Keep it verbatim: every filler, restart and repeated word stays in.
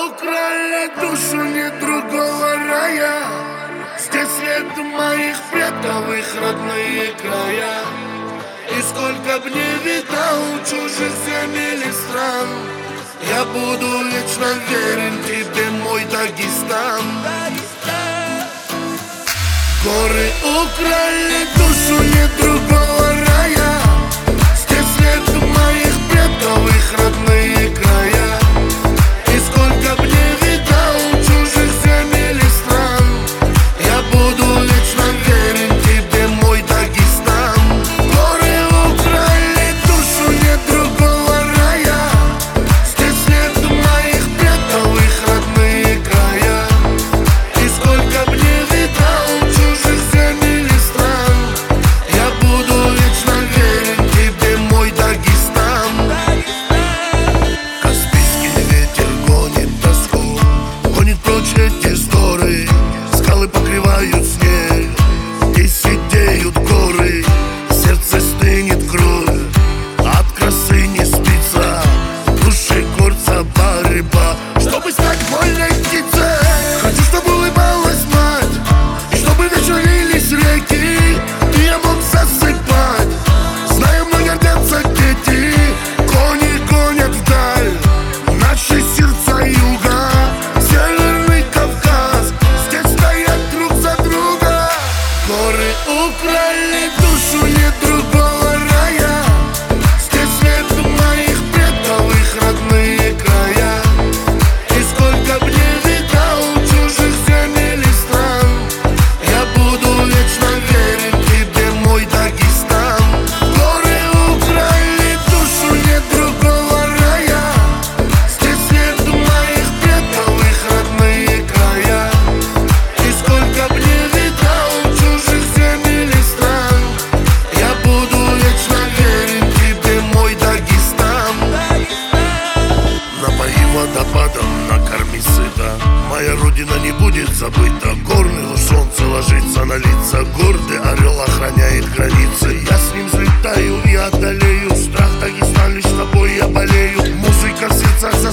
украли душу не другого рая. Здесь след моих предков, их родные края. И сколько б не видал чужих земель и стран, я буду вечно верен тебе, мой Дагестан. Горы украли душу не другого рая. Здесь след моих предков, их родные края. И сколько б не видал чужих земель и стран, я буду вечно верен тебе, мой Дагестан. Горы украли душу не другого рая. Здесь след моих предков, их родные края. И сколько б не видал чужих земель и стран, я буду вечно верен тебе, мой Дагестан. Каспийский ветер гонит тоску, гонит прочь эти сторы. Скалы покрывают снег, и сидеют горы. Сердце стынет кровь, от красы не спится. В душе горца борьба, чтобы стать вольной птицей. Хочу, чтобы улыбалась мать, и чтобы вечно лились реки, и я мог засыпать, зная, мной гордятся дети. Кони гонят вдаль наши сердца юга. Северный Кавказ, здесь стоят друг за друга. Горы украли душу не другого рая. Здесь след моих предков, их родные края. И сколько б не видал чужих земель и стран, я буду вечно верен тебе, мой Дагестан. Горы украли душу не другого рая. Здесь след моих предков, их родные края. И сколько б не видал чужих земель и стран, я буду вечно верен тебе, мой Дагестан. Напои водопадом, накорми сыто, моя родина не будет забыта. Горный солнце ложится на лица, гордый орел охраняет границы. Я с ним взлетаю и одолею страх. Дагестан, лишь тобой я болею. Музыка в сердцах